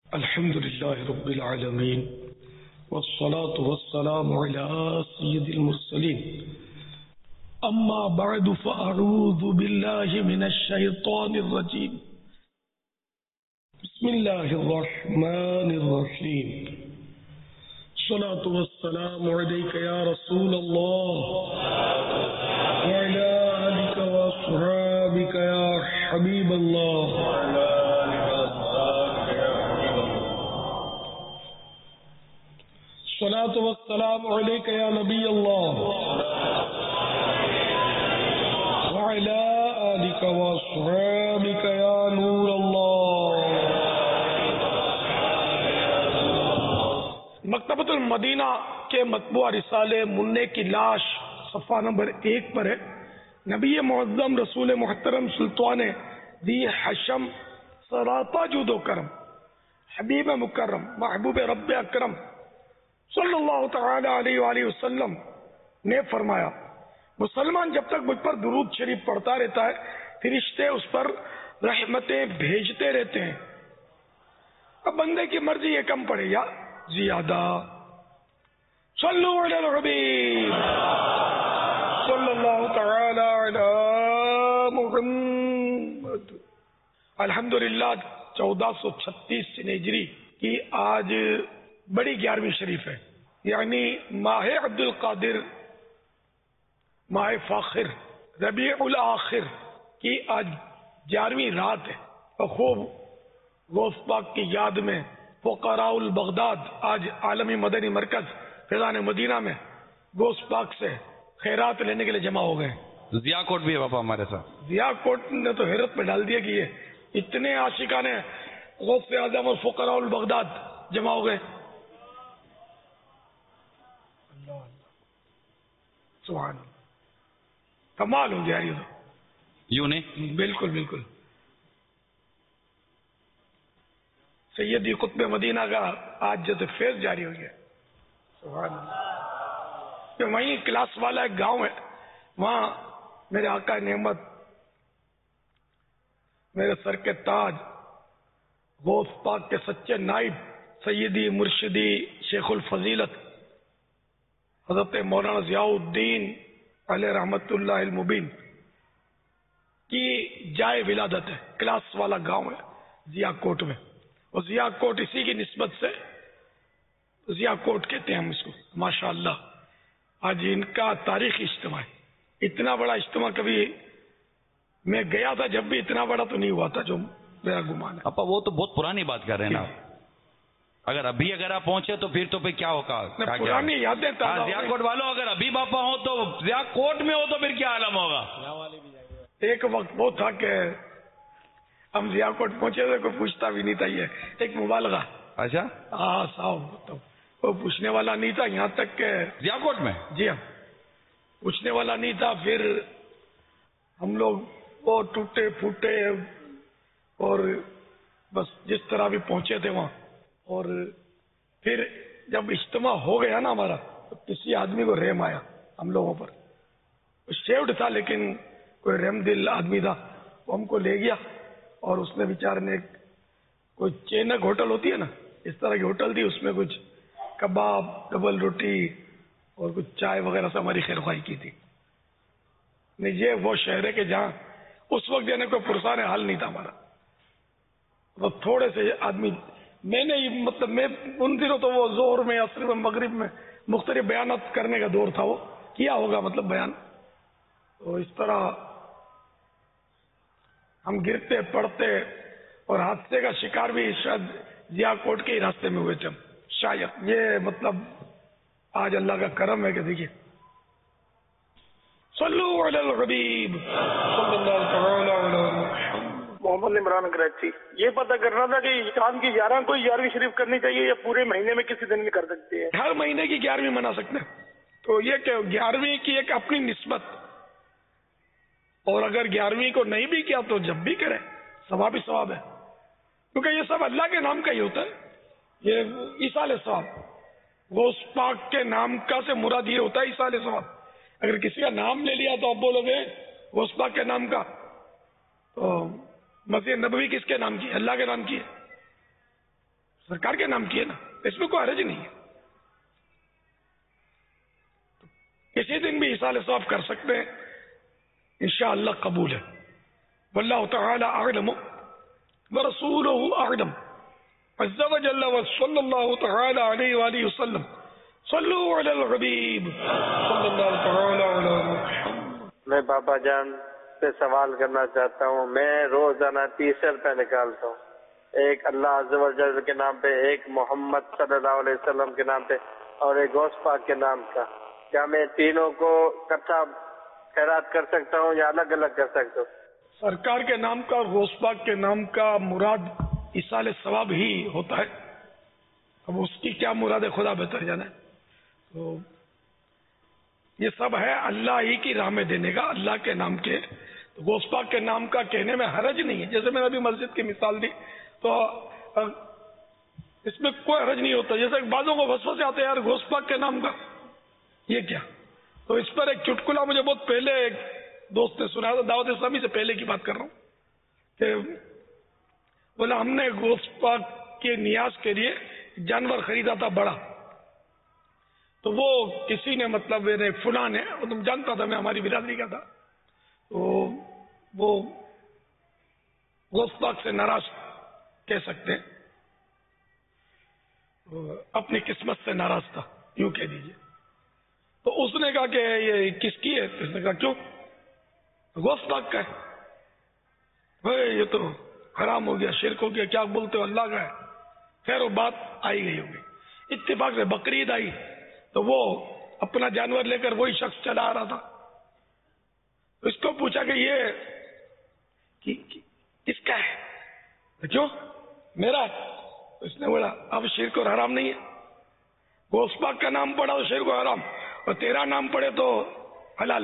الحمد لله رب العالمين والصلاة والسلام على سيد المرسلين أما بعد فأعوذ بالله من الشيطان الرجيم بسم الله الرحمن الرحيم الصلاة والسلام عليك يا رسول الله وعلى آلك وأصحابك يا حبيب الله الصلاة والسلام عليك يا نبي الله وعلى آلك وأصحابك يا نور الله. مکتبۃ المدینہ کے مطبوعہ رسالے منع کی لاش صفحہ نمبر 1 پر ہے. نبی معظم رسول محترم سلطان دی حشم سراپا جود و کرم حبیب مکرم محبوب رب اکرم صلی اللہ تعالی علیہ وآلہ وسلم نے فرمایا، مسلمان جب تک مجھ پر درود شریف پڑھتا رہتا ہے فرشتے اس پر رحمتیں بھیجتے رہتے ہیں. اب بندے کی مرضی یہ کم پڑے یا زیادہ. صلو علی الحبیب صلی اللہ تعالی علی محمد. الحمدللہ 1436 ہجری کی آج بڑی 11ویں شریف ہے، یعنی ماہ عبد القادر، ماہ فاخر، ربیع الآخر کی آج 11ویں رات ہے. اور خوب غوث پاک کی یاد میں فقراء البغداد آج عالمی مدنی مرکز فیضان مدینہ میں غوث پاک سے خیرات لینے کے لیے جمع ہو گئے. ضیاء کوٹ بھی ہے پاپا ہمارے ساتھ. ضیاء کوٹ نے تو حیرت میں ڈال دیا کہ یہ اتنے عاشقان غوث اعظم اور فقراء البغداد جمع ہو گئے. سبحان اللہ، کمال ہو گیا یہ تو. یوں نہیں؟ بالکل بالکل. سیدی قطب مدینہ کا آج جیسے فیض جاری ہو گیا. سبحان اللہ. وہیں کلاس والا ایک گاؤں ہے، وہاں میرے آقا نعمت، میرے سر کے تاج، غوث پاک کے سچے نائب سیدی مرشدی شیخ الفضیلت حضرت مولانا ضیاء الدین علیہ رحمت اللہ المبین کی جائے ولادت ہے. کلاس والا گاؤں ہے ضیاء کوٹ میں، اور ضیاء کوٹ اسی کی نسبت سے ضیاء کوٹ کہتے ہیں ہم اس کو. ماشاءاللہ آج ان کا تاریخی اجتماع ہے. اتنا بڑا اجتماع کبھی میں گیا تھا جب بھی اتنا بڑا تو نہیں ہوا تھا جو میرا گمان ہے. پاپا وہ تو بہت پرانی بات کر رہے ہیں نا. اگر آپ پہنچے تو پھر کیا ہوگا؟ پرانی یادیں ضیاء کوٹ والوں اگر ابھی باپا ہو تو ضیاء کوٹ میں ہو تو پھر کیا عالم ہوگا. ایک وقت وہ تھا کہ ہم ضیاء کوٹ پہنچے تھے، کوئی پوچھتا بھی نہیں تھا. یہ ایک مبالغہ. اچھا ہاں صاحب، تو وہ پوچھنے والا نہیں تھا یہاں تک کہ ضیاء کوٹ میں. جی ہاں، پوچھنے والا نہیں تھا. پھر ہم لوگ وہ ٹوٹے پھوٹے اور بس جس طرح بھی پہنچے تھے وہاں. اور پھر جب اجتماع ہو گیا نا ہمارا تو کسی آدمی کو رحم آیا ہم لوگوں پر. شیوڈ تھا لیکن کوئی رحم دل آدمی تھا، وہ ہم کو لے گیا اور اس نے بیچارے نے کوئی چینک ہوٹل ہوتی ہے نا، اس طرح کی ہوٹل تھی، اس میں کچھ کباب، ڈبل روٹی اور کچھ چائے وغیرہ سے ہماری خیر خواہی کی تھی. یہ وہ شہر ہے کہ جہاں اس وقت یعنی کوئی پرسان حال نہیں تھا ہمارا. وہ تھوڑے سے آدمی، میں نے مطلب میں ان دنوں تو وہ ظہر میں، عصر میں، مغرب میں مختلف بیانات کرنے کا دور تھا، وہ کیا ہوگا مطلب بیان. تو اس طرح ہم گرتے پڑتے اور حادثے کا شکار بھی شاید ضیاء کوٹ کے ہی راستے میں ہوئے تھے ہم. شاید یہ مطلب آج اللہ کا کرم ہے کہ دیکھیے. صلو علی الحبیب صلی اللہ تعالی علی محمد. محمد عمران کراچی. یہ پتہ کرنا تھا کہ شام کی 11 کو 11ویں شریف کرنی چاہیے یا پورے مہینے میں کسی دن بھی کر سکتے ہیں؟ ہر مہینے کی 11ویں منا سکتے ہیں. تو یہ کہ 11ویں کی ایک اپنی نسبت، اور اگر 11ویں کو نہیں بھی کیا تو جب بھی کرے ثواب ہی ثواب ہے، کیونکہ یہ سب اللہ کے نام کا ہی ہوتا ہے. یہ ایصال ثواب، غوث پاک کے نام کا سے مراد یہ ہوتا ہے ایصال ثواب. اگر کسی کا نام لے لیا تو آپ بولو گے غوث پاک کے نام کا، تو مسجد نبوی کس کے نام کی؟ اللہ کے نام کی ہے. سرکار کے نام کی ہے نا، اس میں کوئی حرج نہیں ہے. کسی دن بھی ایصال ثواب کر سکتے ہیں، انشاءاللہ قبول ہے. واللہ تعالی اعلم ورسولہ اعلم عز وجل وصلی اللہ تعالی علیہ وآلہ وسلم. صلو علی الحبیب صلی اللہ تعالی علی محمد. میں بابا جان سے سوال کرنا چاہتا ہوں. میں روزانہ 30 روپے نکالتا ہوں، ایک اللہ عز و جل کے نام پہ، ایک محمد صلی اللہ علیہ وسلم کے نام پہ، اور ایک غوث پاک کے نام کا. کیا میں تینوں کو اکٹھا خیرات کر سکتا ہوں یا الگ الگ کر سکتا ہوں؟ سرکار کے نام کا اور غوث پاک کے نام کا مراد ایصال ثواب ہی ہوتا ہے. اب اس کی کیا مراد ہے خدا بہتر جانے. تو یہ سب ہے اللہ ہی کی راہ میں دینے کا، اللہ کے نام کے. تو غوث پاک کے نام کا کہنے میں حرج نہیں ہے. جیسے میں نے ابھی مسجد کی مثال دی تو اس میں کوئی حرج نہیں ہوتا. جیسے بعضوں کو وسوسے آتے ہیں یار غوث پاک کے نام کا یہ کیا. تو اس پر ایک چٹکلا مجھے بہت پہلے ایک دوست نے سنایا تھا، دعوت اسلامی سے پہلے کی بات کر رہا ہوں، کہ بولا ہم نے غوث پاک کے نیاز کے لیے جانور خریدا تھا بڑا. تو وہ کسی نے مطلب میرے فلاں نے، تم جانتا تھا میں ہماری برادری کا تھا، تو وہ غوث پاک سے ناراض کہہ سکتے ہیں، اپنی قسمت سے ناراض تھا یوں کہہ دیجیے. تو اس نے کہا کہ یہ کس کی ہے؟ اس نے کہا کیوں؟ غوث پاک کا ہے. بھائی یہ تو حرام ہو گیا، شرک ہو گیا، کیا بولتے ہو اللہ کا ہے. خیر وہ بات آئی گئی ہوگی. اتفاق سے بقرعید آئی تو وہ اپنا جانور لے کر وہی شخص چلا آ رہا تھا. اس کو پوچھا کہ یہ کس کا ہے؟ کیوں میرا ہے. اس نے بولا اب شرک اور حرام نہیں ہے. غوث پاک کا نام پڑا تو شرک و حرام، اور تیرا نام پڑے تو حلال.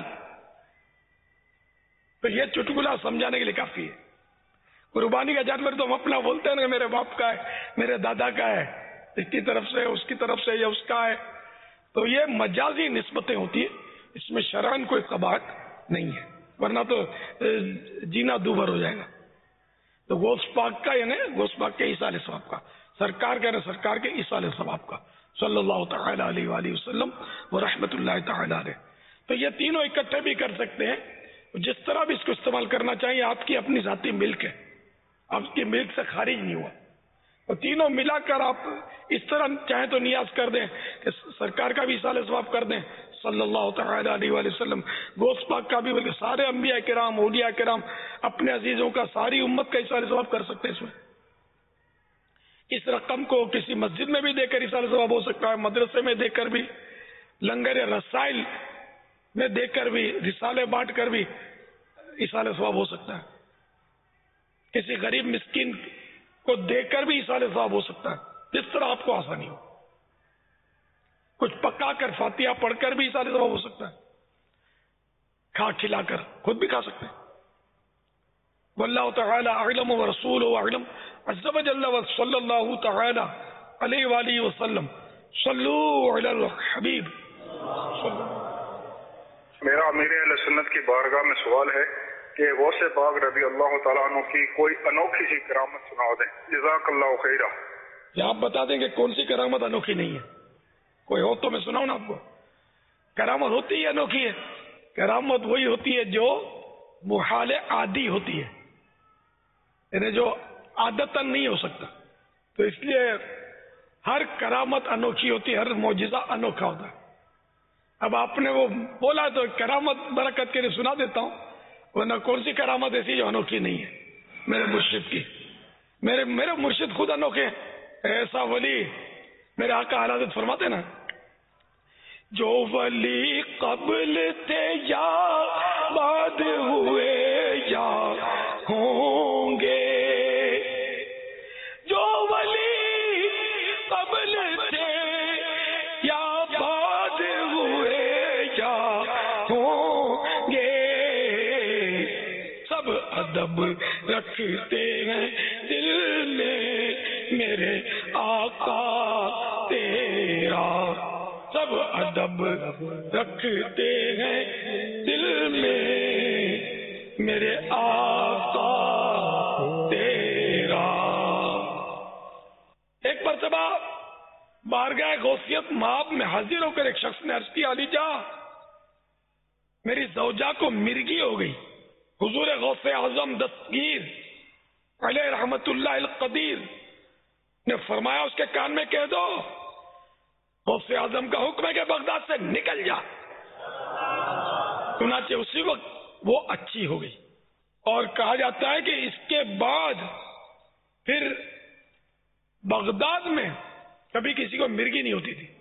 تو یہ چٹکلا سمجھانے کے لیے کافی ہے. قربانی کا جانور تو ہم اپنا بولتے ہیں نا، میرے باپ کا ہے، میرے دادا کا ہے، اس کی طرف سے، اس کی طرف سے، یا اس کا ہے. تو یہ مجازی نسبتیں ہوتی ہیں، اس میں شرعاً کوئی قباحت نہیں ہے، ورنہ تو جینا دوبر ہو جائے گا. تو غوث پاک کا یعنی غوث پاک کے ایصال ثواب کا، سرکار کا یعنی سرکار کے ایصال ثواب کا، صلی اللہ تعالی علیہ وآلہ وسلم ورحمۃ اللہ تعالی علیہ. تو یہ تینوں اکٹھے بھی کر سکتے ہیں، جس طرح بھی اس کو استعمال کرنا چاہیے. آپ کی اپنی ذاتی ملک ہے، آپ کی ملک سے خارج نہیں ہوا. اور تینوں ملا کر آپ اس طرح چاہیں تو نیاز کر دیں کہ سرکار کا بھی ایصال ثواب کر دیں صلی اللہ تعالی علیہ وآلہ وسلم، غوث پاک کا بھی، بلکہ سارے انبیاء کرام، اولیاء کرام، اپنے عزیزوں کا، ساری امت کا ایصال ثواب کر سکتے ہیں. اس میں اس رقم کو کسی مسجد میں بھی دے کر ایصال ثواب ہو سکتا ہے، مدرسے میں دے کر بھی، لنگر رسائل میں دے کر بھی، رسالے بانٹ کر بھی ایصال ثواب ہو سکتا ہے. کسی غریب مسکین کو دے کر بھی ایصال ثواب ہو سکتا ہے، جس طرح آپ کو آسانی ہو. کچھ پکا کر فاتحہ پڑھ کر بھی ایصال ثواب ہو سکتا ہے، کھا کھلا کر، خود بھی کھا سکتے ہیں. واللہ تعالی اعلم ورسولہ اعلم عز وجل وصلی اللہ تعالی علیہ وآلہ وسلم. صلو علی الحبیب. میرا امیر اہل سنت کی بارگاہ میں سوال ہے کہ غوث پاک رضی اللہ تعالیٰ عنہ کی کوئی انوکھی سی کرامت سنا دیں، جزاک اللہ خیرہ. کیا آپ بتا دیں کہ کون سی کرامت انوکھی نہیں ہے؟ کوئی ہو تو میں سناؤں نا آپ کو. کرامت ہوتی ہے انوکھی ہے. کرامت وہی ہوتی ہے جو محال عادی ہوتی ہے، یعنی جو عادتاً نہیں ہو سکتا. تو اس لیے ہر کرامت انوکھی ہوتی ہے، ہر معجزہ انوکھا ہوتا ہے. اب آپ نے وہ بولا تو کرامت برکت کے لیے سنا دیتا ہوں، ورنہ کون سی کرامت ایسی جو انوکھی نہیں ہے میرے مرشد کی. میرے مرشد خود انوکھے ہیں. ایسا ولی میرے آقا حضرت فرماتے نا، جو ولی قبل تھے یا بعد ہوئے یا ہوں گے، جو ولی قبل تھے یا بعد ہوئے یا ہوں گے، سب ادب رکھتے ہیں دل میں میرے آقا تیرا، سب ادب رکھتے ہیں دل میں میرے آقا تیرا. ایک مرتبہ بارگاہ غوثیت مآب میں حاضر ہو کر ایک شخص نے عرض کیا، علی جاں میری زوجہ کو مرگی ہو گئی۔ حضور غوث اعظم دستگیر علیہ رحمت اللہ القدیر نے فرمایا اس کے کان میں کہہ دو غوث اعظم کا حکم ہے کہ بغداد سے نکل جا۔ چنانچہ اسی وقت وہ اچھی ہو گئی، اور کہا جاتا ہے کہ اس کے بعد پھر بغداد میں کبھی کسی کو مرگی نہیں ہوتی تھی۔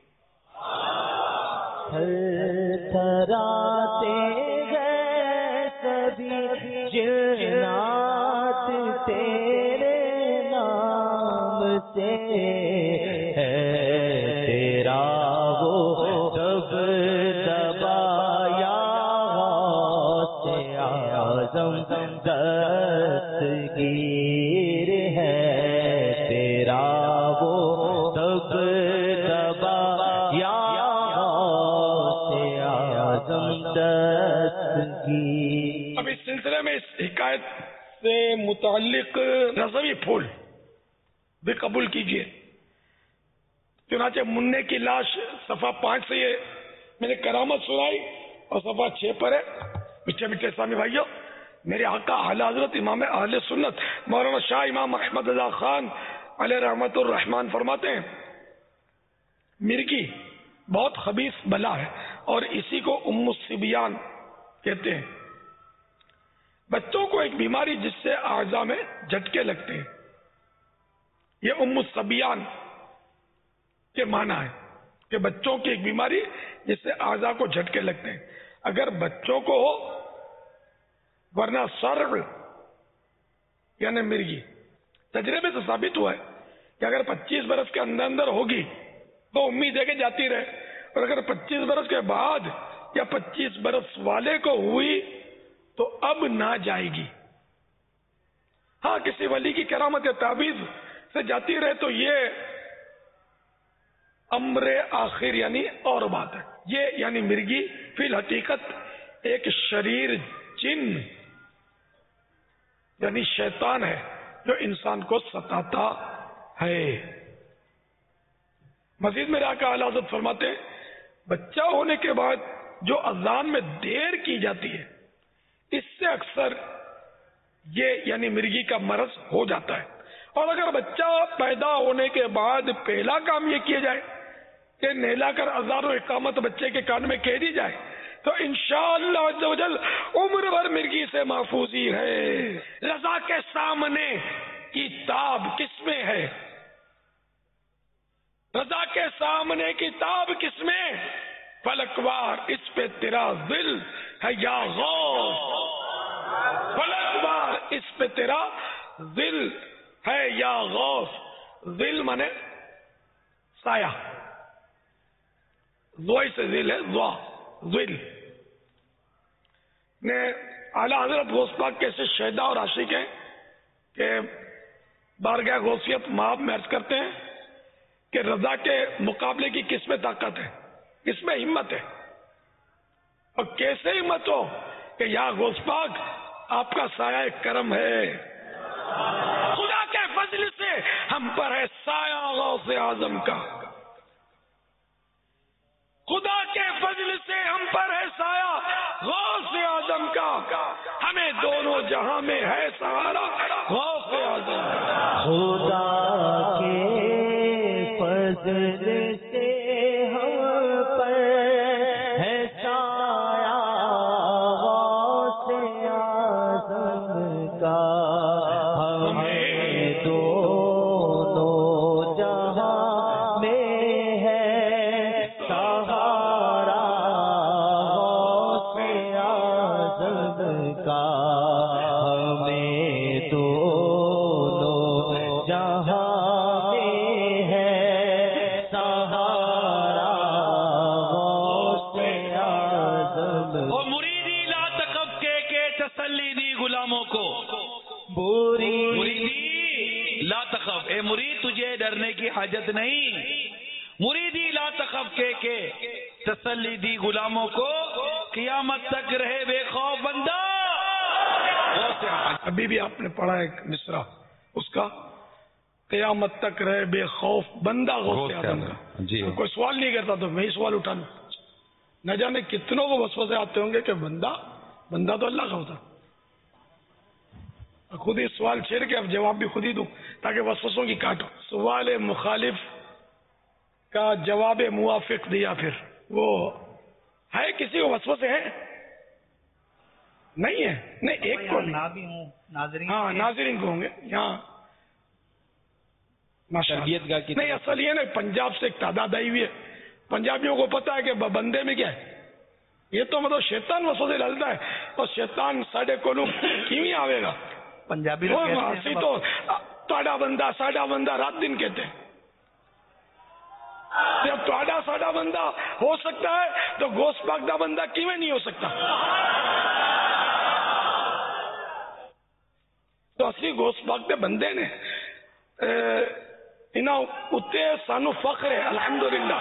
جنات تیرے نام سے ہے، تیرا وہ دب دبایا سے اعظم دستگیر ہے، تیرا وہ دب دبایا سے اعظم دستگیر۔ اب اس سلسلے میں اس حکایت سے متعلق رضوی پھول بھی قبول کیجئے۔ چنانچہ منع کی لاش صفحہ 5 سے یہ میں نے کرامت سنائی، اور صفحہ 6 پر ہے۔ میٹھے میٹھے اسلامی بھائیوں، میرے آقا اعلی حضرت امام اہل سنت مولانا شاہ امام احمد رضا خان علیہ رحمت الرحمان فرماتے ہیں، مرگی بہت خبیث بلا ہے، اور اسی کو ام الصبیان کہتے ہیں۔ بچوں کو ایک بیماری جس سے اعضاء میں جھٹکے لگتے ہیں، یہ ام الصبیان کے معنی ہے کہ بچوں کی ایک بیماری جس سے اعضاء کو جھٹکے لگتے ہیں۔ اگر بچوں کو ہو، ورنہ سرغ یعنی مرگی، تجربے سے ثابت ہوا ہے کہ اگر 25 برس کے اندر اندر ہوگی تو امید ہے کہ جاتی رہے، اور اگر 25 برس کے بعد یا 25 برس والے کو ہوئی تو اب نہ جائے گی۔ ہاں کسی ولی کی کرامت یا تعویذ سے جاتی رہے تو یہ امر آخر یعنی اور بات ہے۔ یہ یعنی مرگی فی الحقیقت ایک شریر جن یعنی شیطان ہے جو انسان کو ستاتا ہے۔ مزید میرے آقا اعلی حضرت فرماتے ہیں، بچہ ہونے کے بعد جو اذان میں دیر کی جاتی ہے، اس سے اکثر یہ یعنی مرگی کا مرض ہو جاتا ہے۔ اور اگر بچہ پیدا ہونے کے بعد پہلا کام یہ کیا جائے کہ نہلا کر اذان و اقامت بچے کے کان میں کہہ دی جائے تو انشاءاللہ عز و جل عمر بھر مرگی سے محفوظی ہے۔ رضا کے سامنے کی تاب کس میں ہے؟ رضا کے سامنے کی تاب کس میں؟ فلکوار اس پہ تیرا ذل ہے یا غوث، فلکوار اس پہ تیرا ذل ہے یا غوث۔ ذل مانے سایہ، زوئی سے ذل ہے، زوا ذل نے اعلیٰ حضرت غوث پاک کیسے شہدا اور عاشق ہیں کہ بارگاہ غوثیت مآب میں عرض کرتے ہیں کہ رضا کے مقابلے کی کس میں طاقت ہے، کس میں ہمت ہے، اور کیسے ہمت ہو کہ یا غوث پاک آپ کا سایہ کرم ہے، خدا کے فضل سے ہم پر ہے سایہ غوث اعظم کا، خدا کے فضل سے ہم پر ہے سایہ غوث اعظم کا، ہمیں دونوں جہاں میں ہے سہارا غوث اعظم کا۔ خدا کے فضل سے ہم پر ہے سایہ غوث اعظم کا، ہمیں دونوں جہاں میں ہے سہارا غوث اعظم کا، ہمیں دونوں جہاں میں ہے سہارا غوث اعظم۔ وہ مریدی لا تخف کے تسلی دی غلاموں کو، مریدی لا تخف، اے مرید تجھے ڈرنے کی حاجت نہیں، مریدی لا تخف کے تسلی دی غلاموں کو، قیامت تک رہے بے خوف بندہ۔ ابھی بھی آپ نے پڑھا ایک مصرع اس کا، قیامت تک رہے بے خوف بندہ غوث اعظم کا. جی کوئی سوال نہیں کرتا تو میں ہی سوال اٹھا لوں. نہ جانے کتنوں کو وسوسے آتے ہوں گے کہ بندہ تو اللہ کا ہوتا. خود ہی سوال چھیڑ کے اب جواب بھی خود ہی دوں تاکہ وسوسوں کی کاٹو. سوال مخالف کا جواب موافق دیا. پھر وہ ہے کسی کو وسوسے ہیں؟ نہیں ہے. نہیں ایک کو نہیں. ہاں ناظرین کو ہوں گے یہاں. تربیت گاہ کی نہیں اصل یہ نا پنجاب سے ایک تعداد آئی ہوئی ہے. پنجابیوں کو پتا ہے کہ بندے میں کیا ہے. یہ تو مطلب شیطان وسوسے ڈالتا ہے اور شیطان ساڈے کو کیوں آئے گا. پنجابی تو تھوڑا بندہ رات دن کہتے ہیں. جب تھوڑا ساڈا بندہ ہو سکتا ہے تو غوث پاک دا بندہ کیویں نہیں ہو سکتا. تو اسی غوث پاک دے بندے نے اتنے سانو فخر ہے الحمدللہ.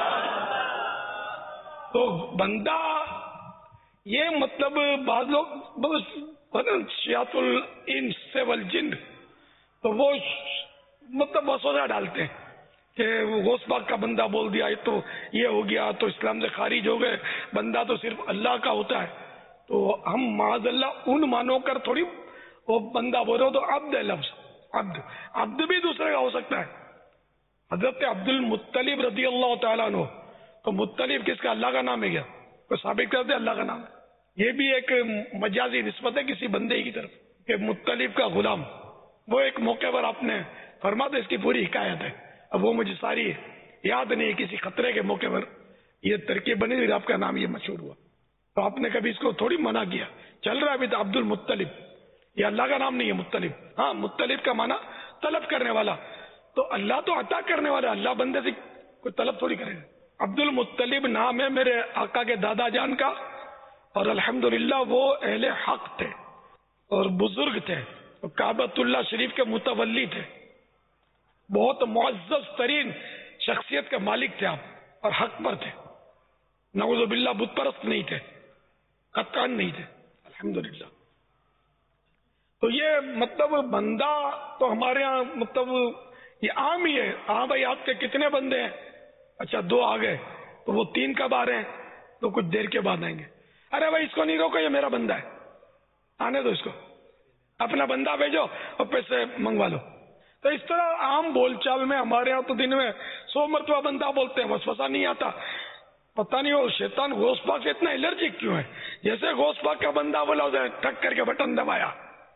تو بندہ یہ مطلب بعض لوگ شیاط الانس والجن تو وہ مطلب وسوسہ ڈالتے ہیں کہ وہ غوث پاک کا بندہ بول دیا تو یہ ہو گیا تو اسلام سے خارج ہو گئے. بندہ تو صرف اللہ کا ہوتا ہے. تو ہم معاذ اللہ ان مانو کر تھوڑی وہ بندہ بول رہے ہو. تو عبد ہے لفظ عبد بھی دوسرے کا ہو سکتا ہے. حضرت عبد المطلب رضی اللہ تعالیٰ عنہ تو مطلب کس کا اللہ کا نام ہے کیا؟ کوئی ثابت کرتے اللہ کا نام ہے. یہ بھی ایک مجازی نسبت ہے کسی بندے کی طرف کہ مطلب کا غلام. وہ ایک موقع پر آپ نے فرما تو اس کی پوری حکایت ہے. اب وہ مجھے ساری یاد نہیں. کسی خطرے کے موقع پر یہ ترکیب بنی ہوئی آپ کا نام یہ مشہور ہوا تو آپ نے کبھی اس کو تھوڑی منع کیا. چل رہا ہے ابھی تو عبد المطلب. یہ اللہ کا نام نہیں ہے مطلب. ہاں مطلب کا معنی طلب کرنے والا. تو اللہ تو عطا کرنے والا. اللہ بندے سے کوئی طلب تھوڑی کرے گا. عبد المطلب نام ہے میرے آقا کے دادا جان کا اور الحمدللہ وہ اہل حق تھے اور بزرگ تھے. کعبۃ اللہ شریف کے متولی تھے. بہت معزز ترین شخصیت کے مالک تھے آپ اور حق پر تھے. نعوذ باللہ بت پرست نہیں تھے. قطعاً نہیں تھے الحمدللہ. تو یہ مطلب بندہ تو ہمارے ہاں مطلب یہ عام ہی ہے. ہاں بھائی آپ کے کتنے بندے ہیں؟ اچھا 2 آ گئے تو وہ 3 کب آ رہے ہیں؟ تو کچھ دیر کے بعد آئیں گے. ارے بھائی اس کو نہیں روکو یہ میرا بندہ ہے آنے دو اس کو. اپنا بندہ بھیجو اور پیسے منگوا لو. تو اس طرح عام بول چال میں ہمارے یہاں تو دن میں 100 مرتبہ بندہ بولتے ہیں. وسوسہ نہیں آتا. پتہ نہیں وہ شیطان غوث پاک سے اتنا الرجک کیوں ہے. جیسے غوث پاک کا بندہ بولا اسے ٹھک کر کے بٹن دبایا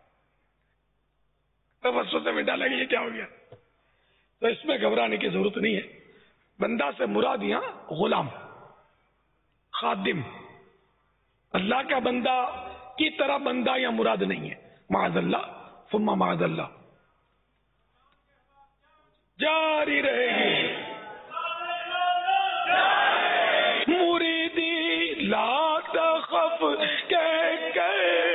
تو وسوسے میں ڈالا یہ کیا ہو گیا. تو اس میں گھبرانے کی ضرورت نہیں ہے. بندہ سے مراد یہاں غلام خادم اللہ کا بندہ کی طرح بندہ یا مراد نہیں ہے. معاذ اللہ ثم معاذ اللہ جاری رہے گی. مریدی لا تخف کہہ کے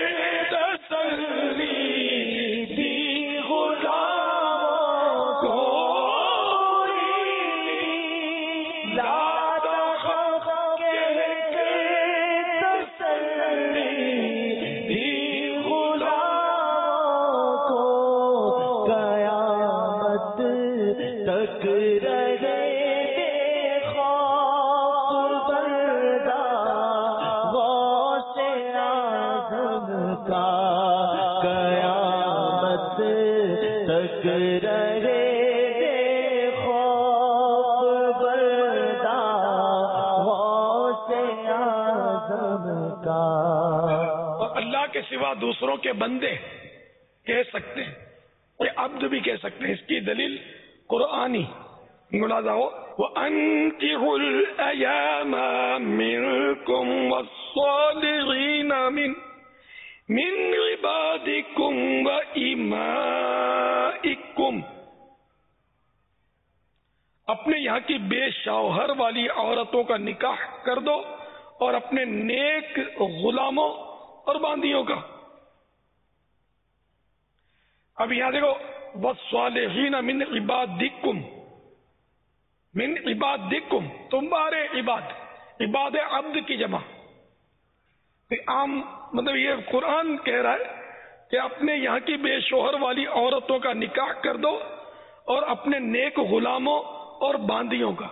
تسلی دی غلاموں کو. لا تخف کہہ کے تسلی دی غلاموں کو. قیامت تک رہے بے خوف بردہ غوث اعظم کا. قیامت تک رہے بے خوف بردہ غوث اعظم کا. اور اللہ کے سوا دوسروں کے بندے کہہ سکتے ہیں. یہ عبد بھی کہہ سکتے ہیں. اس کی دلیل قرآنی ملاحظہ ہو. وَأَنكِحُوا الْأَيَامَ مِنكُمْ وَالصَّالِحِينَ مِنْ عِبَادِكُمْ وَإِمَائِكُمْ. اپنے یہاں کی بے شوہر والی عورتوں کا نکاح کر دو اور اپنے نیک غلاموں اور باندیوں کا. اب یہاں دیکھو وَالصَّالِحِينَ مِنْ عِبَادِكُمْ من عبادکم تمہارے عباد عبد کی جمع. عام مطلب یہ قرآن کہہ رہا ہے کہ اپنے یہاں کی بے شوہر والی عورتوں کا نکاح کر دو اور اپنے نیک غلاموں اور باندیوں کا.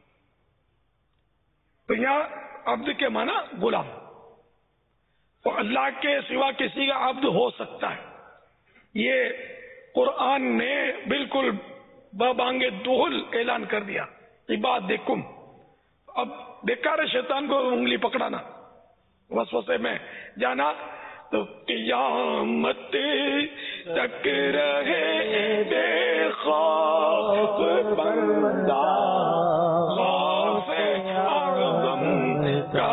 تو یہاں عبد کے معنی غلام، تو اللہ کے سوا کسی کا عبد ہو سکتا ہے. یہ قرآن نے بالکل ببانگ دہل اعلان کر دیا، عبادکم. اب بیکار ہے شیطان کو انگلی پکڑانا، وسوسے میں جانا. تو قیامت تک رہے بے خوف بندہ خوف اعظم کا،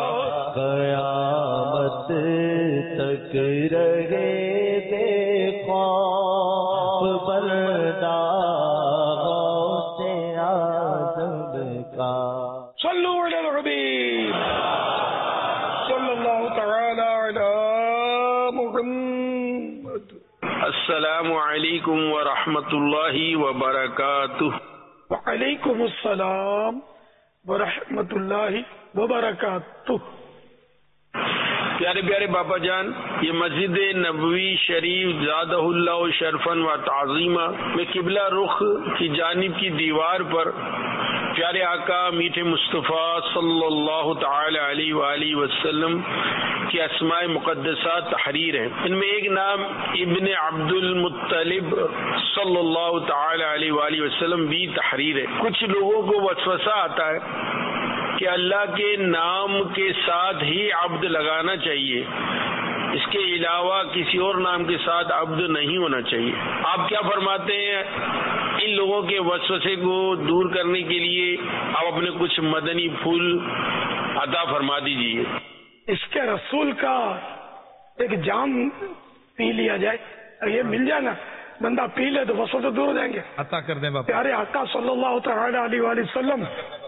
قیامت تک رہے بے خوف بندہ غوث اعظم کا. صلو علی الحبیب صلی اللہ تعالی علی محمد. السلام علیکم ورحمۃ اللہ وبرکاتہ. وعلیکم السلام ورحمۃ اللہ وبرکاتہ. پیارے پیارے باپا جان، یہ مسجد نبوی شریف زادہ اللہ شرفن و تعظیمہ میں قبلہ رخ کی جانب کی دیوار پر پیارے آقا میٹھے مصطفیٰ صلی اللہ تعالی علیہ وآلہ وسلم کی اسماء مقدسات تحریر ہیں. ان میں ایک نام ابن عبد المطلب صلی اللہ تعالی علیہ وآلہ وسلم بھی تحریر ہے. کچھ لوگوں کو وسوسہ آتا ہے کہ اللہ کے نام کے ساتھ ہی عبد لگانا چاہیے، اس کے علاوہ کسی اور نام کے ساتھ عبد نہیں ہونا چاہیے. آپ کیا فرماتے ہیں؟ ان لوگوں کے وسوسے کو دور کرنے کے لیے آپ اپنے کچھ مدنی پھول عطا فرما دیجیے. اس کے رسول کا ایک جام پی لیا جائے، اگر یہ مل جائے نا، بندہ پی لے تو وسوسے دور ہو جائیں گے. عطا کر دیں باپا. پیارے آقا صلی اللہ تعالی علیہ وآلہ وسلم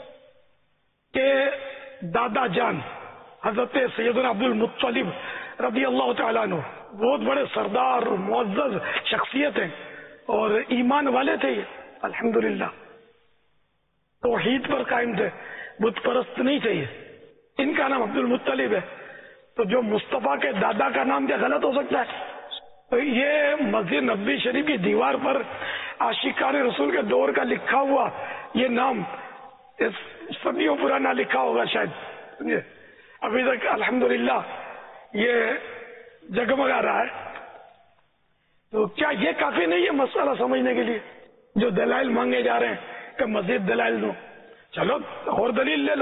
کے دادا جان حضرت سیدنا عبد المطلب رضی اللہ تعالیٰ عنہ بہت بڑے سردار اور معزز شخصیت ہیں اور ایمان والے تھے. یہ الحمدللہ توحید پر قائم تھے، بت پرست نہیں تھے. ان کا نام عبد المطلب ہے، تو جو مصطفیٰ کے دادا کا نام کیا غلط ہو سکتا ہے؟ تو یہ مسجد نبوی شریف کی دیوار پر عاشقان رسول کے دور کا لکھا ہوا یہ نام صدیوں پرانا لکھا ہوگا شاید. ابھی تک الحمدللہ یہ جگمگا رہا ہے. تو کیا یہ کافی نہیں ہے مسئلہ سمجھنے کے لیے؟ جو دلائل مانگے جا رہے ہیں کہ مزید دلائل دو، چلو اور دلیل لے لو.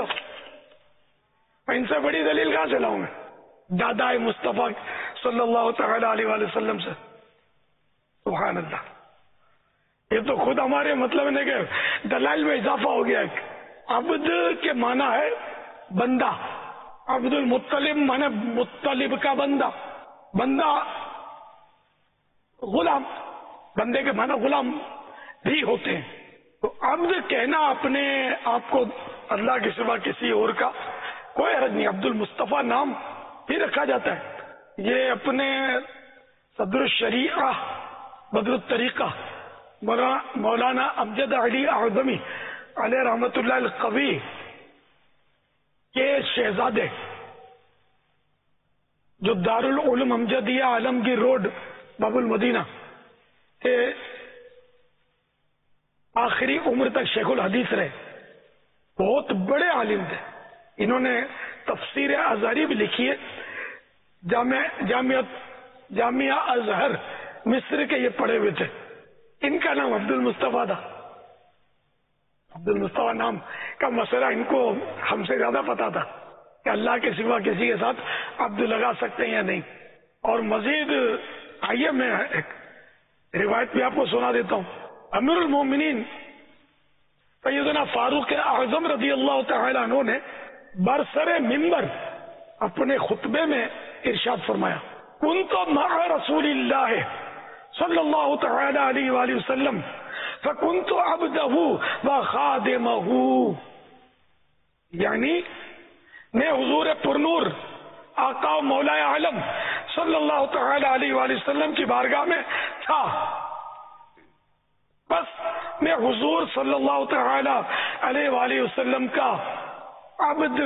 ان سے بڑی دلیل کہاں سے لاؤں میں؟ دادا مصطفیٰ صلی اللہ تعالی علیہ وآلہ وسلم سے. سبحان اللہ. یہ تو خود ہمارے مطلب ہے کہ دلائل میں اضافہ ہو گیا. عبد کے معنی ہے بندہ، عبد المطلب معنی مطلب کا بندہ، بندہ غلام، بندے کے معنی غلام بھی ہوتے ہیں. تو عبد کہنا اپنے آپ کو اللہ کے سوا کسی اور کا کوئی حرج نہیں. عبد المصطفیٰ نام بھی رکھا جاتا ہے. یہ اپنے صدر الشریعہ بدر الطریقہ مولانا امجد علی اعظمی علیہ رحمت اللہ القوی کے شہزادے جو دارالعلوم امجدیہ عالمگیر روڈ باب المدینہ کے آخری عمر تک شیخ الحدیث رہے، بہت بڑے عالم تھے. انہوں نے تفسیر ازہری بھی لکھی ہے. جامعہ ازہر مصر کے یہ پڑھے ہوئے تھے. ان کا نام عبد المصطفیٰ تھا. عبد المصطفیٰ نام کا مسئلہ ان کو ہم سے زیادہ پتا تھا کہ اللہ کے سوا کسی کے ساتھ عبد لگا سکتے ہیں یا نہیں. اور مزید آئیے میں ایک روایت بھی آپ کو سنا دیتا ہوں. امیر المومنین سیدنا فاروق اعظم رضی اللہ تعالی عنہ نے برسر منبر اپنے خطبے میں ارشاد فرمایا، کنت مع رسول اللہ صلی اللہ تعالی علیہ وآلہ وسلم فکنت عبدہ وخادمہ، یعنی میں حضور پرنور آقا و مولا عالم صلی اللہ تعالی علیہ وآلہ وسلم کی بارگاہ میں تھا، بس میں حضور صلی اللہ تعالی علیہ وآلہ وسلم کا عبد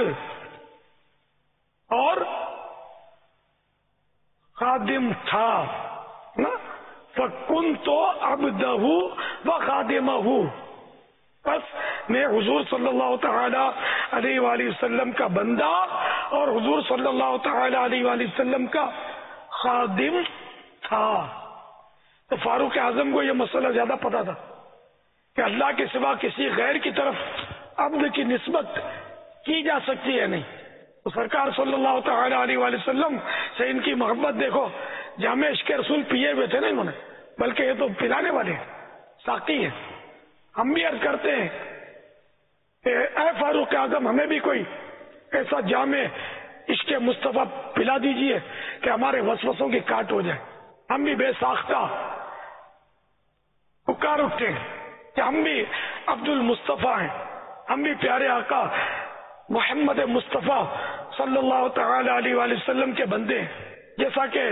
اور خادم تھا. فَكُنْتُ عَبْدَهُ وخادمہ، بس میں حضور صلی اللہ تعالی علیہ وآلہ وسلم کا بندہ اور حضور صلی اللہ تعالی علیہ وآلہ وسلم کا خادم تھا۔ تو فاروق اعظم کو یہ مسئلہ زیادہ پتا تھا کہ اللہ کے سوا کسی غیر کی طرف عبد کی نسبت کی جا سکتی ہے نہیں۔ تو سرکار صلی اللہ تعالی علیہ وآلہ وسلم سے ان کی محبت دیکھو، جامع عشق رسول پیے ہوئے تھے نا انہوں نے، بلکہ یہ تو پلانے والے ہیں، ساقی ہیں۔ ہم بھی عرض کرتے ہیں کہ اے فاروق اعظم ہمیں بھی کوئی ایسا جامع عشق مصطفیٰ پلا دیجئے کہ ہمارے وسوسوں کی کاٹ ہو جائے، ہم بھی بے ساختہ پکار اٹھتے ہیں کہ ہم بھی عبد المصطفیٰ ہیں، ہم بھی پیارے آقا محمد مصطفیٰ صلی اللہ تعالی علیہ وآلہ وسلم کے بندے ہیں۔ جیسا کہ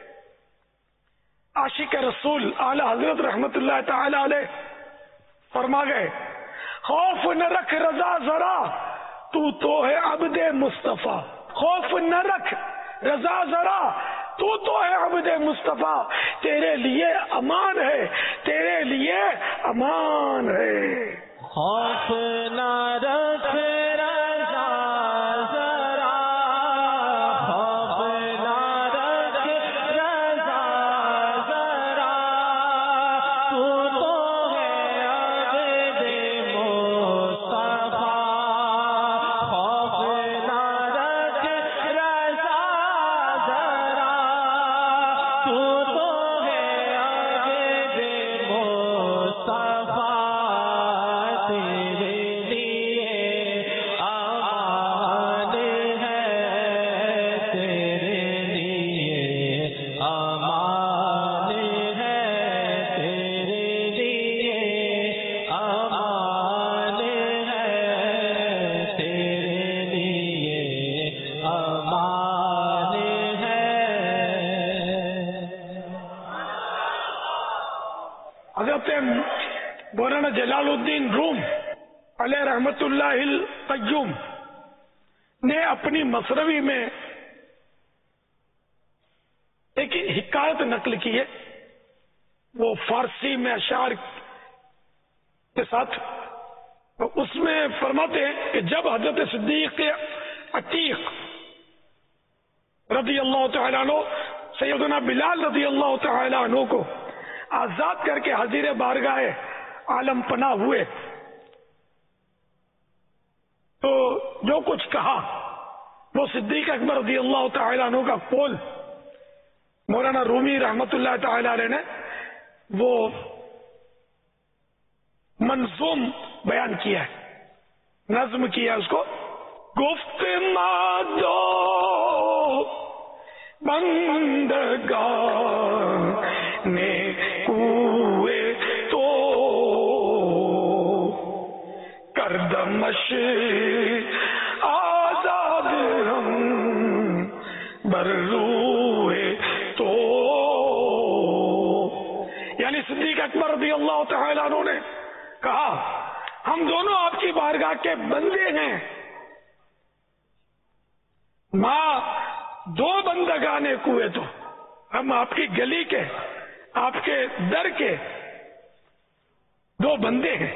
عاشق رسول اعلی حضرت رحمت اللہ تعالی علیہ فرما گئے، خوف نہ رکھ رضا ذرا تو ہے عبد مصطفیٰ، خوف نہ رکھ رضا ذرا تو ہے عبد مصطفیٰ، تیرے لیے امان ہے، تیرے لیے امان ہے۔ خوف نہ رکھ رضا ذرا، خوف نہ رکھ رضا ذرا، تو ہے عبد مصطفیٰ، خوف نہ رکھ رضا ذرا، تو ہے عبد مصطفیٰ، تیرے لیے امان ہے، تیرے لیے امان ہے، تیرے لیے امان ہے، تیرے لیے امان ہے۔ حضرت مولانا جلال الدین روم علیہ رحمت اللہ القیوم نے اپنی مصروی میں ایک حکایت نقل کی ہے، وہ فارسی میں اشعار کے ساتھ، اس میں فرماتے ہیں کہ جب حضرت صدیق عتیق رضی اللہ تعالیٰ عنہ سیدنا بلال رضی اللہ تعالیٰ عنہ کو آزاد کر کے حضیر بارگاہ عالم پناہ ہوئے تو جو کچھ کہا وہ صدیق اکبر رضی اللہ تعالیٰ عنہ کا قول مولانا رومی رحمت اللہ تعالی علیہ نے وہ منظوم بیان کیا ہے، نظم کیا اس کو۔ گفت مادو بندگان نے کوئے تو کردمش آزاد ہم بروئے تو، یعنی صدیق اکبر رضی اللہ تعالیٰ عنہ نے کہا ہم دونوں آپ کی بارگاہ کے بندے ہیں، ماں دو بندگانے کوئے تو، ہم آپ کی گلی کے آپ کے در کے دو بندے ہیں۔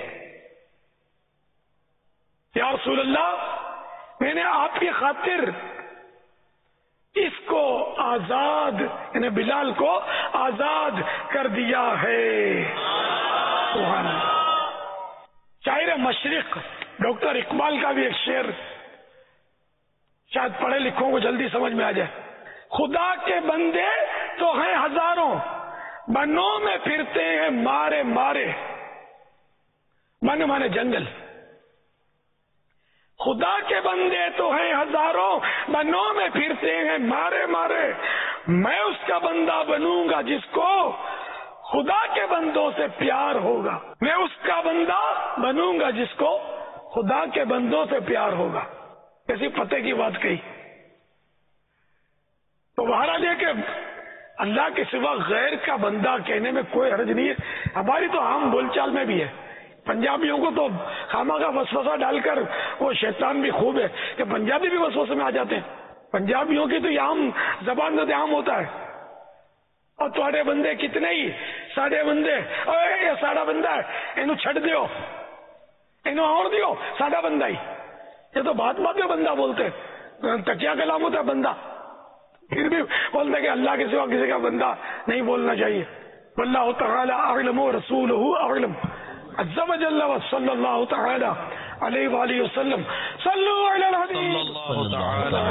یا رسول اللہ میں نے آپ کی خاطر اس کو آزاد یعنی بلال کو آزاد کر دیا ہے۔ سبحان اللہ۔ شاعر مشرق ڈاکٹر اقبال کا بھی ایک شعر شاید پڑھے لکھوں کو جلدی سمجھ میں آ جائے، خدا کے بندے تو ہیں ہزاروں، بنوں میں پھرتے ہیں مارے مارے، بن مانے جنگل، خدا کے بندے تو ہیں ہزاروں، بنوں میں پھرتے ہیں مارے مارے، میں اس کا بندہ بنوں گا جس کو خدا کے بندوں سے پیار ہوگا، میں اس کا بندہ بنوں گا جس کو خدا کے بندوں سے پیار ہوگا۔ کیسی پتے کی بات کہی۔ تو مہاراج ہے کہ اللہ کے سوا غیر کا بندہ کہنے میں کوئی حرج نہیں ہے، ہماری تو عام بول چال میں بھی ہے۔ پنجابیوں کو تو خامہ کا وسوسہ ڈال کر وہ شیطان بھی خوب ہے کہ پنجابی بھی وسوسے میں آ جاتے ہیں، پنجابیوں کی تو یہ عام زبان میں عام ہوتا ہے اور تھوڑے بندے کتنے ہی ساڑے بندے یہ ساڑا بندہ ہے اینو چھڑ دیو اینو آن دیو ساڑا بندہ ہی یہ تو بات بات میں بندہ بولتے تکیا کلام ہوتا ہے بندہ پھر بھی بولتے کہ اللہ کے سوا کسی کا بندہ نہیں بولنا چاہیے واللہ تعالی اعلم ورسولہ اعلم عز وجل وصلی اللہ تعالی علیہ وآلہ وسلم صلو علی الحبیب صلی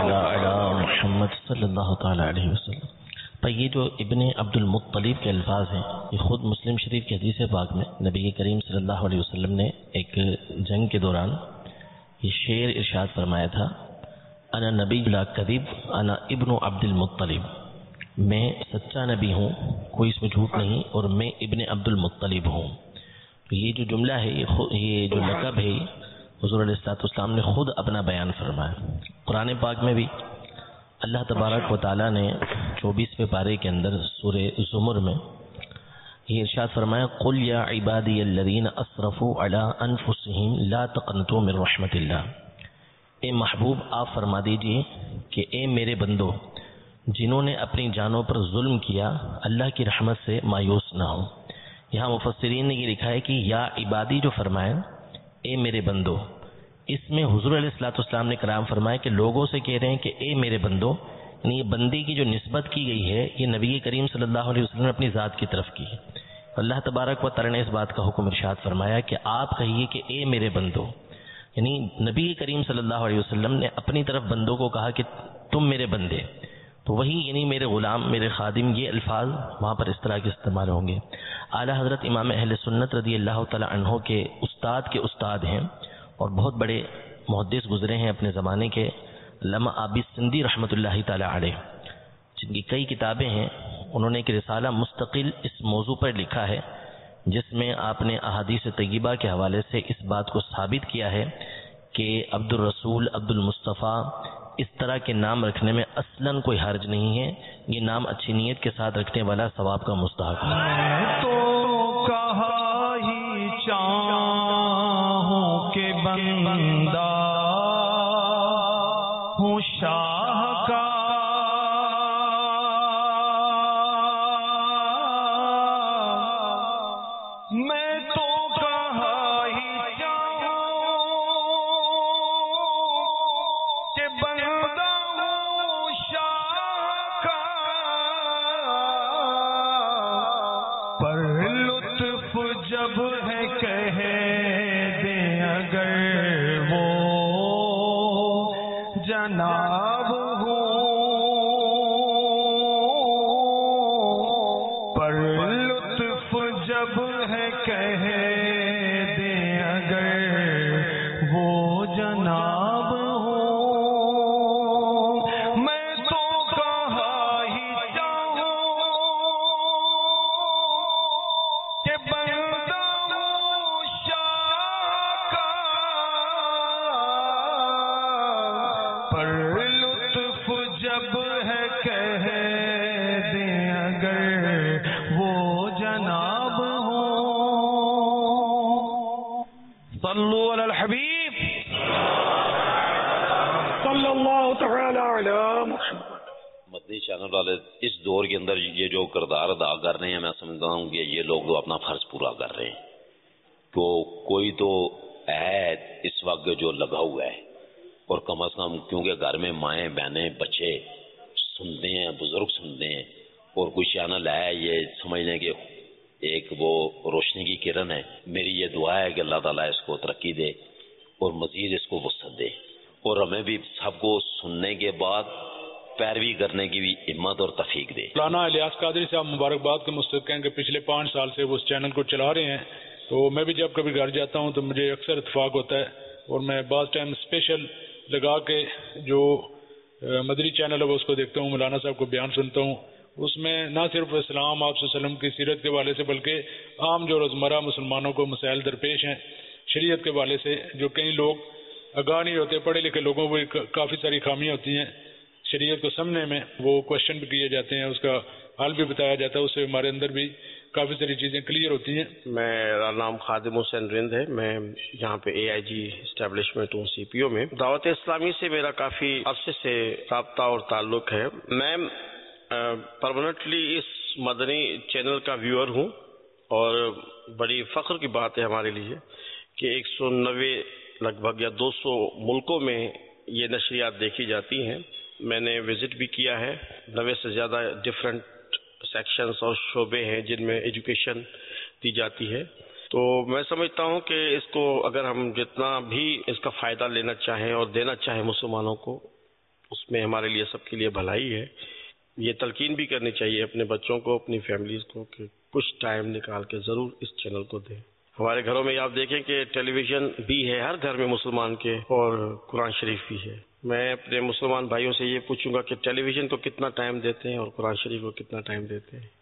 اللہ تعالی علیہ وسلم. پر یہ جو ابن عبد المطلب کے الفاظ ہیں یہ خود مسلم شریف کی حدیث پاک میں نبی کریم صلی اللہ علیہ وسلم نے ایک جنگ کے دوران یہ شعر ارشاد فرمایا تھا انا نبی لا کذب انا ابن عبد المطلب, میں سچا نبی ہوں کوئی اس میں جھوٹ نہیں اور میں ابن عبد المطلب ہوں. تو یہ جو جملہ ہے یہ جو لقب ہے حضور علیہ السلام نے خود اپنا بیان فرمایا. قرآن پاک میں بھی اللہ تبارک و تعالیٰ نے 24ویں پارے کے اندر سورہ زمر میں یہ ارشاد فرمایا قل یا عبادی الذین اسرفوا علی انفسہم لا تقنطوا من رحمت اللہ. اے محبوب آپ فرما دیجئے کہ اے میرے بندو جنہوں نے اپنی جانوں پر ظلم کیا اللہ کی رحمت سے مایوس نہ ہو. یہاں مفسرین نے یہ لکھا ہے کہ یا عبادی جو فرمایا اے میرے بندو, اس میں حضور علیہ السلام نے کرام فرمایا کہ لوگوں سے کہہ رہے ہیں کہ اے میرے بندو, یعنی یہ بندے کی جو نسبت کی گئی ہے یہ نبی کریم صلی اللہ علیہ وسلم نے اپنی ذات کی طرف کی ہے. اللہ تبارک و تعالی نے اس بات کا حکم ارشاد فرمایا کہ آپ کہیے کہ اے میرے بندو, یعنی نبی کریم صلی اللہ علیہ وسلم نے اپنی طرف بندوں کو کہا کہ تم میرے بندے, تو وہی یعنی میرے غلام میرے خادم, یہ الفاظ وہاں پر اس طرح کے استعمال ہوں گے. اعلیٰ حضرت امام اہل سنت رضی اللہ تعالی عنہ کے استاد ہیں اور بہت بڑے محدث گزرے ہیں اپنے زمانے کے, علامہ آبی سندھی رحمۃ اللہ تعالی علیہ, جن کی کئی کتابیں ہیں. انہوں نے ایک رسالہ مستقل اس موضوع پر لکھا ہے جس میں آپ نے احادیث طیبہ کے حوالے سے اس بات کو ثابت کیا ہے کہ عبد الرسول عبد المصطفیٰ اس طرح کے نام رکھنے میں اصلاً کوئی حرج نہیں ہے. یہ نام اچھی نیت کے ساتھ رکھنے والا ثواب کا مستحق ہے. تو کہا ہی چاہوں کہ بندہ ہوں شاہ کا, میں تو کہا ہی چاہوں کہ بندہ ہوں شاہ کا, پر لطف جب ہے کہہ دے اگر وہ جناب ہوں, پر لطف جب ہے کہہ دے اگر وہ جناب ہوں, میں تو کہا ہی چاہوں کہ بندہ ہوں شاہ کا, پر لطف جب ہے کہہ دے اگر وہ جناب ہوں. صلو علی الحبیب. صلی اللہ تعالی علی محمد. مدنی چینل والے اس دور کے اندر یہ جو کردار ادا کر رہے ہیں, میں سمجھتا ہوں کہ یہ لوگ تو اپنا فرض پورا کر رہے ہیں. تو کوئی تو ہے اس وقت جو لگا ہوا ہے, اور کم از کم کیونکہ گھر میں مائیں بہنیں بچے سنتے ہیں, بزرگ سنتے ہیں, اور کوئی چینل ہے یہ سمجھ لیں کہ ایک وہ روشنی کی کرن ہے. میری یہ دعا ہے کہ اللہ تعالیٰ اس کو ترقی دے اور مزید اس کو وسعت دے, اور ہمیں بھی سب کو سننے کے بعد پیروی کرنے کی بھی ہمت اور توفیق دے. مولانا الیاس قادری صاحب مبارکباد کے مستحق ہیں کہ پچھلے 5 سال سے وہ اس چینل کو چلا رہے ہیں. تو میں بھی جب کبھی گھر جاتا ہوں تو مجھے اکثر اتفاق ہوتا ہے, اور میں بعض ٹائم اسپیشل لگا کے جو مدری چینل ہے اس کو دیکھتا ہوں, مولانا صاحب کو بیان سنتا ہوں. اس میں نہ صرف اسلام آپ صلی اللہ علیہ وسلم کی سیرت کے حوالے سے بلکہ عام جو روزمرہ مسلمانوں کو مسائل درپیش ہیں شریعت کے حوالے سے, جو کئی لوگ آگاہ نہیں ہوتے, پڑھے لکھے لوگوں کو کافی ساری خامیاں ہوتی ہیں شریعت کو سمجھنے میں, وہ کوشچن بھی کیے جاتے ہیں, اس کا حل بھی بتایا جاتا ہے, اس سے ہمارے اندر بھی کافی ساری چیزیں کلیئر ہوتی ہیں. میرا نام خادم حسین رند ہے, میں یہاں پہ AIG اسٹیبلشمنٹ ہوں CPO میں. دعوت اسلامی سے میرا کافی عرصے سے رابطہ اور تعلق ہے. میں پرماننٹلی اس مدنی چینل کا ویور ہوں، اور بڑی فخر کی بات ہے ہمارے لیے کہ 190 لگ بھگ یا 200 ملکوں میں یہ نشریات دیکھی جاتی ہیں۔ میں نے وزٹ بھی کیا ہے، 90 سے زیادہ ڈفرینٹ سیکشنز اور شعبے ہیں جن میں ایجوکیشن دی جاتی ہے۔ تو میں سمجھتا ہوں کہ اس کو اگر ہم جتنا بھی اس کا فائدہ لینا چاہیں اور دینا چاہیں مسلمانوں کو، اس میں ہمارے لیے سب کے لیے بھلائی ہے۔ یہ تلقین بھی کرنی چاہیے اپنے بچوں کو، اپنی فیملیز کو، کہ کچھ ٹائم نکال کے ضرور اس چینل کو دیں۔ ہمارے گھروں میں آپ دیکھیں کہ ٹیلی ویژن بھی ہے ہر گھر میں مسلمان کے، اور قرآن شریف بھی ہے۔ میں اپنے مسلمان بھائیوں سے یہ پوچھوں گا کہ ٹیلی ویژن کو کتنا ٹائم دیتے ہیں اور قرآن شریف کو کتنا ٹائم دیتے ہیں۔